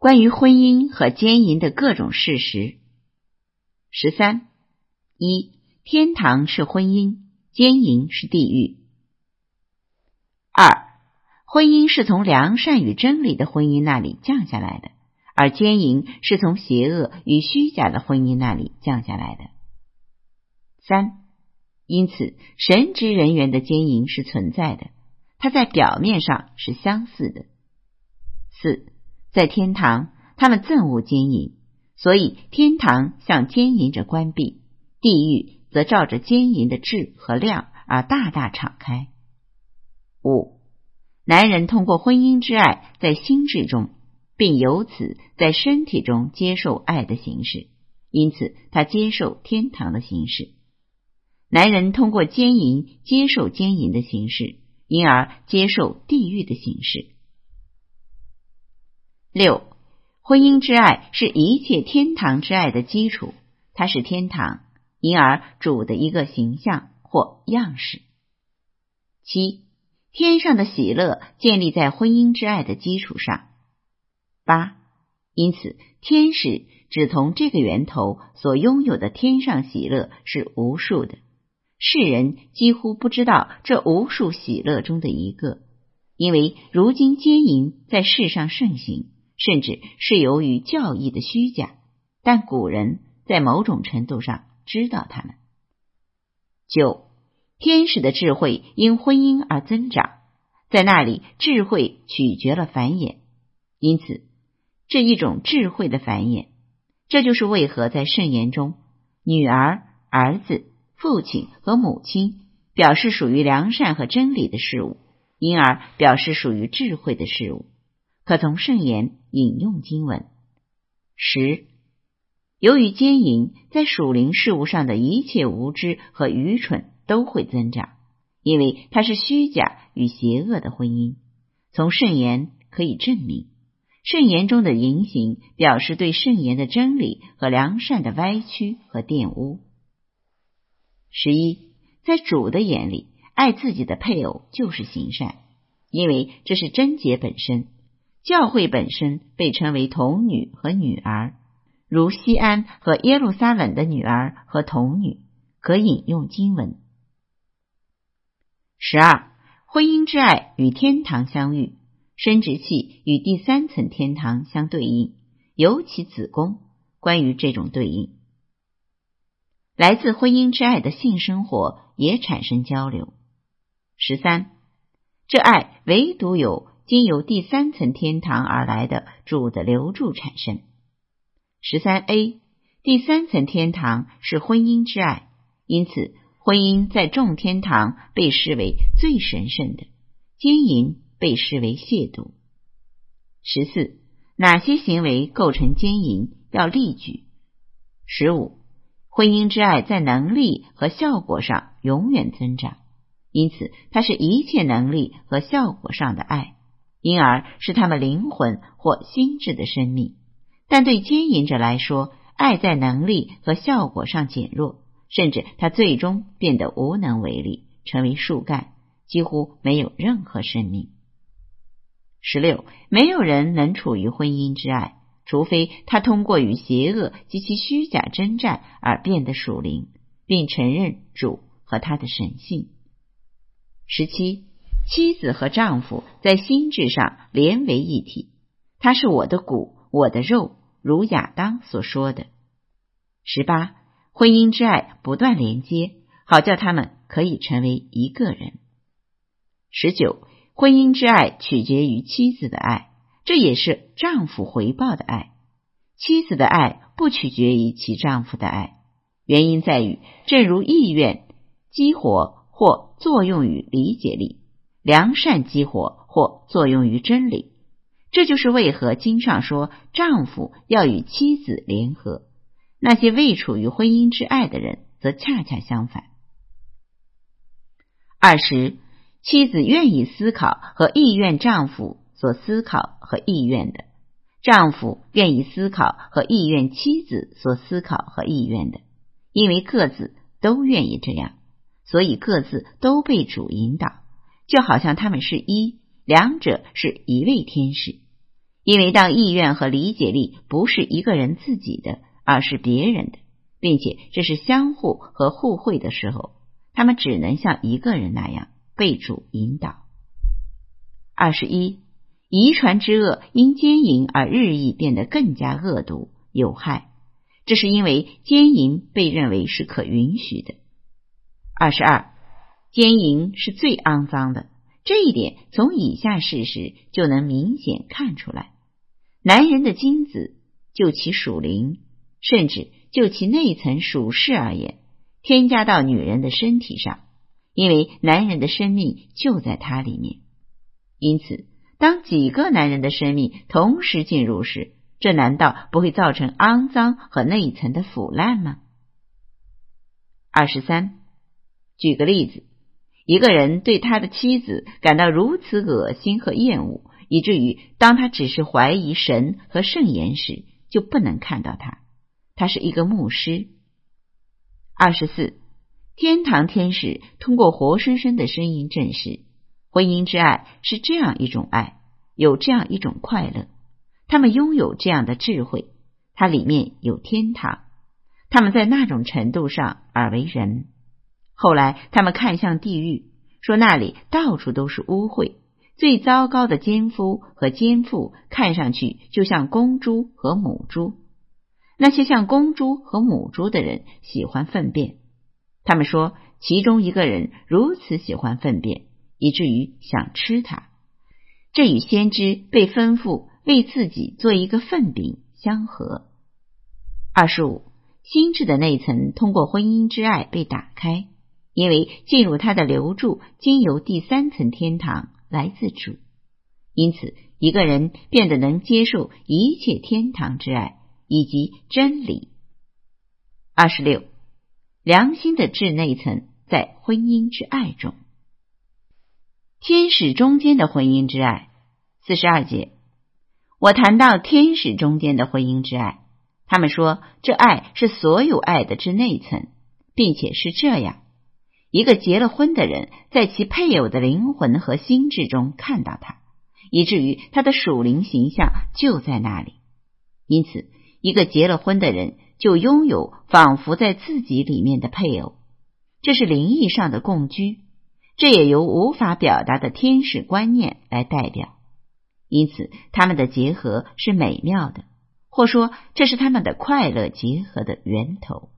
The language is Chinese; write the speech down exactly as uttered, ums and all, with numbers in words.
关于婚姻和奸淫的各种事实。十三，一、天堂是婚姻，奸淫是地狱。二、婚姻是从良善与真理的婚姻那里降下来的，而奸淫是从邪恶与虚假的婚姻那里降下来的。三、因此神职人员的奸淫是存在的，它在表面上是相似的。四、在天堂他们憎恶奸淫，所以天堂向奸淫者关闭，地狱则照着奸淫的质和量而大大敞开。五、男人通过婚姻之爱在心智中，并由此在身体中接受爱的形式，因此他接受天堂的形式。男人通过奸淫接受奸淫的形式，因而接受地狱的形式。六、婚姻之爱是一切天堂之爱的基础，它是天堂，因而主的一个形象或样式。七、天上的喜乐建立在婚姻之爱的基础上。八、因此天使只从这个源头所拥有的天上喜乐是无数的，世人几乎不知道这无数喜乐中的一个，因为如今奸淫在世上盛行，甚至是由于教义的虚假，但古人在某种程度上知道它们。九、天使的智慧因婚姻而增长，在那里智慧取决了繁衍，因此这一种智慧的繁衍，这就是为何在圣言中，女儿、儿子、父亲和母亲表示属于良善和真理的事物，因而表示属于智慧的事物。可从圣言引用经文。十、由于奸淫，在属灵事物上的一切无知和愚蠢都会增长，因为它是虚假与邪恶的婚姻。从圣言可以证明，圣言中的淫行表示对圣言的真理和良善的歪曲和玷污。十一、在主的眼里，爱自己的配偶就是行善，因为这是贞洁本身。教会本身被称为童女和女儿，如西安和耶路撒冷的女儿和童女，可引用经文。十二、婚姻之爱与天堂相遇，生殖器与第三层天堂相对应，尤其子宫。关于这种对应，来自婚姻之爱的性生活也产生交流。十三、这爱唯独有经由第三层天堂而来的主的流注产生。十三 A 第三层天堂是婚姻之爱，因此婚姻在众天堂被视为最神圣的，奸淫被视为亵渎。十四、哪些行为构成奸淫，要例举。十五、婚姻之爱在能力和效果上永远增长，因此它是一切能力和效果上的爱，因而是他们灵魂或心智的生命。但对奸淫者来说，爱在能力和效果上减弱，甚至他最终变得无能为力，成为树干，几乎没有任何生命。十六、没有人能处于婚姻之爱，除非他通过与邪恶及其虚假征战而变得属灵，并承认主和他的神性。十七、妻子和丈夫在心智上连为一体，他是我的骨，我的肉，如亚当所说的。十八、婚姻之爱不断连接，好叫他们可以成为一个人。十九、婚姻之爱取决于妻子的爱，这也是丈夫回报的爱。妻子的爱不取决于其丈夫的爱，原因在于，正如意愿激活或作用于理解力，良善激活或作用于真理。这就是为何经上说丈夫要与妻子联合，那些未处于婚姻之爱的人则恰恰相反。二十、妻子愿意思考和意愿丈夫所思考和意愿的，丈夫愿意思考和意愿妻子所思考和意愿的，因为各自都愿意这样，所以各自都被主引导，就好像他们是一，两者是一位天使。 因为当意愿和理解力不是一个人自己的，而是别人的，并且这是相互和互惠的时候，他们只能像一个人那样被主引导。二十一，遗传之恶因奸淫而日益变得更加恶毒有害，这是因为奸淫被认为是可允许的。二十二，奸淫是最肮脏的，这一点从以下事实就能明显看出来。男人的精子就其属灵，甚至就其内层属世而言，添加到女人的身体上，因为男人的生命就在它里面。因此当几个男人的生命同时进入时，这难道不会造成肮脏和内层的腐烂吗？二十三，举个例子，一个人对他的妻子感到如此恶心和厌恶，以至于当他只是怀疑神和圣言时，就不能看到他。他是一个牧师。二十四，天堂天使通过活生生的声音证实，婚姻之爱是这样一种爱，有这样一种快乐，他们拥有这样的智慧，它里面有天堂，他们在那种程度上而为人。后来他们看向地狱，说那里到处都是污秽，最糟糕的奸夫和奸妇看上去就像公猪和母猪。那些像公猪和母猪的人喜欢粪便，他们说其中一个人如此喜欢粪便，以至于想吃它。这与先知被吩咐为自己做一个粪饼相合。二十五，心智的内层通过婚姻之爱被打开，因为进入它的流注经由第三层天堂来自主，因此一个人变得能接受一切天堂之爱以及真理。二十六，良心的至内层在婚姻之爱中。天使中间的婚姻之爱。四十二节，我谈到天使中间的婚姻之爱，他们说这爱是所有爱的之内层，并且是这样，一个结了婚的人在其配偶的灵魂和心智中看到他，以至于他的属灵形象就在那里。因此一个结了婚的人就拥有仿佛在自己里面的配偶，这是灵意上的共居，这也由无法表达的天使观念来代表。因此他们的结合是美妙的，或说这是他们的快乐结合的源头。